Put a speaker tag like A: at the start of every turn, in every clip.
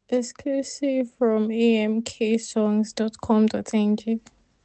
A: Exclusive from amksongs.com.ng.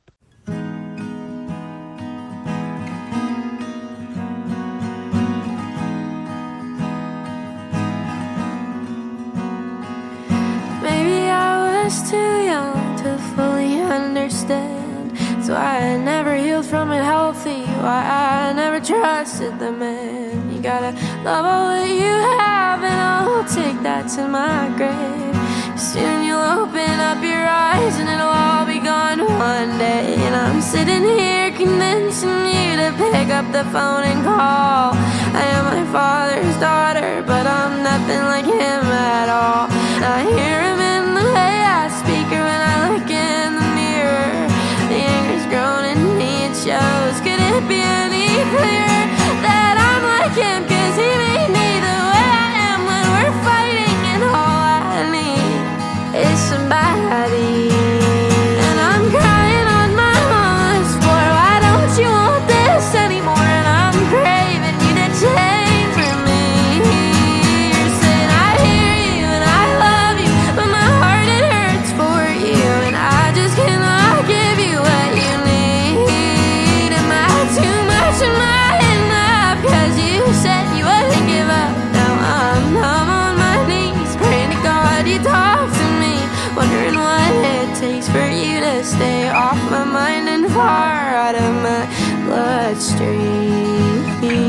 B: Maybe I was too young to fully understand. So I never healed from it healthy. Why I never trusted the man. You gotta love all that you have, and I'll take that to my grave. Soon you'll open up your eyes and it'll all be gone one day. And I'm sitting here convincing you to pick up the phone and call. I am my father's daughter, but I'm nothing like him at all. I hear him in the way I speak or when I look in the mirror. The anger's grown in me, it shows. Could it be any clearer that I'm like him? Cause he made me the way I am when we're fighting, and all I need is somebody. And I'm crying on my mama's floor. Why don't you want this anymore? And I'm craving you to change for me. You're saying I hear you and I love you, but my heart it hurts for you, and I just cannot give you what you need. Am I too much? Am I enough? Cause you said you wouldn't give up. Now I'm numb on my knees, praying to God you talk to me, wondering what it takes for you to stay off my mind and far out of my bloodstream.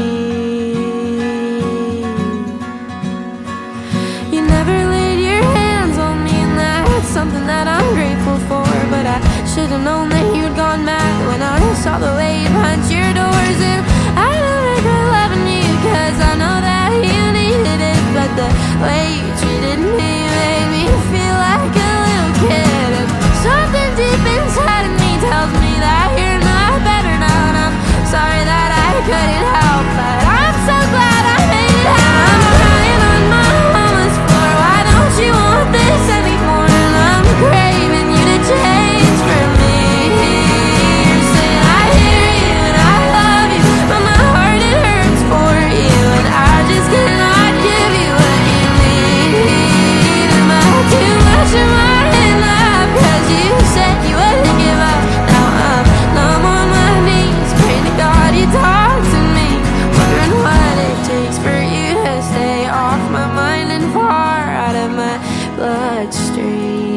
B: You never laid your hands on me, and that's something that I'm grateful for. But I should've known that you'd gone mad when I saw the way you punched your doors in. I don't regret loving you, cause I know that you needed it. But the way you treated me made me feel like a little kid. And something deep inside of me tells me that you're not better now. And I'm sorry that I couldn't help, but I'm so glad I made it out. I'm crying on my mama's floor. Why don't you want this anymore? And I'm craving you to change for me. You're saying I hear you and I love you, but my heart it hurts for you, and I just cannot give you what you need. Am I too much? Am I enough? Cause you said you wouldn't give up. Now I'm numb on my knees, praying to God you talk to me, wondering what it takes for you to stay off my mind and far out of my bloodstream.